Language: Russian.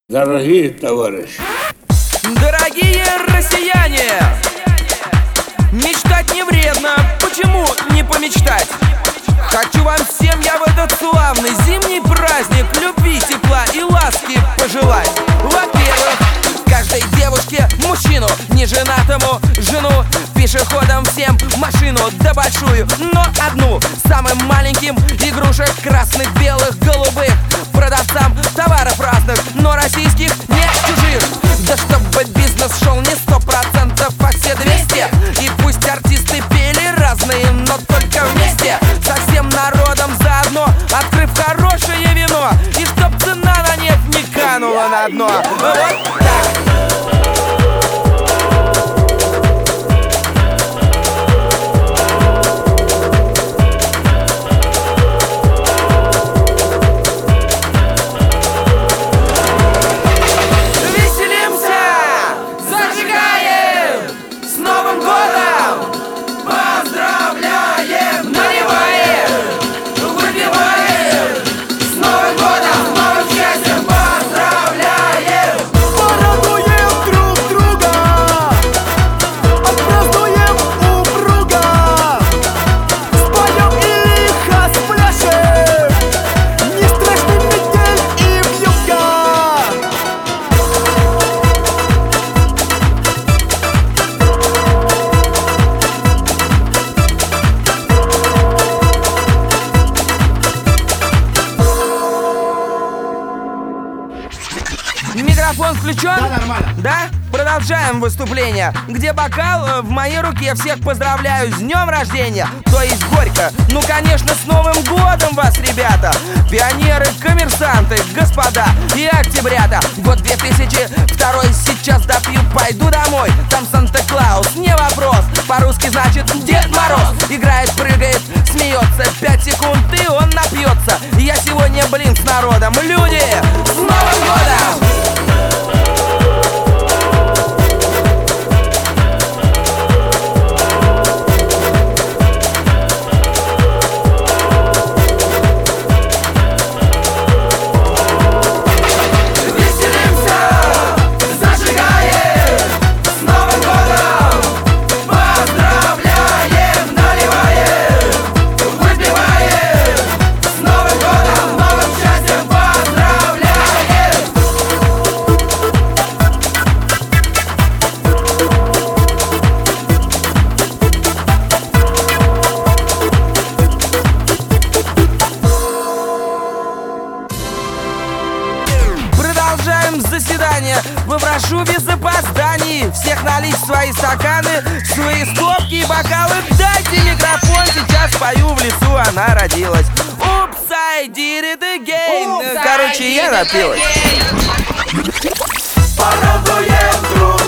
Дорогие товарищи, дорогие россияне, мечтать не вредно, почему не помечтать? Хочу вам всем я в этот славный зимний праздник любви, тепла и ласки пожелать. Во-первых, каждой девушке мужчину, неженатому жену, пешеходам всем машину, да большую, но одну, самым маленьким игрушек красных, белых, голубых, продавцам товаров разных, но российских, не чужих. Да чтобы бизнес шел не 100%, а все 200. И пусть артисты пели разные, но только вместе, со всем народом заодно, открыв хорошее вино. И чтоб цена на нефть не канула на дно. Вот так. Микрофон включен? Да, нормально. Да? Продолжаем выступление. Где бокал? В моей руке. Всех поздравляю с днем рождения. То есть горько. Ну, конечно, с Новым годом вас, ребята. Пионеры, коммерсанты, господа и октябрята. Год 2002, сейчас допью, пойду домой. Там Санта-Клаус, не вопрос. По-русски значит Дед Мороз. Играет, прыгает, смеется. 5 секунд и он напьется. Я сегодня, с народом. Люди, с Новым годом! Заседание. Попрошу без опозданий всех налить свои стаканы, свои стопки и бокалы. Дайте микрофон, сейчас пою в лесу, она родилась. Oops, I did it again. Короче, я напилась. Порадуем друг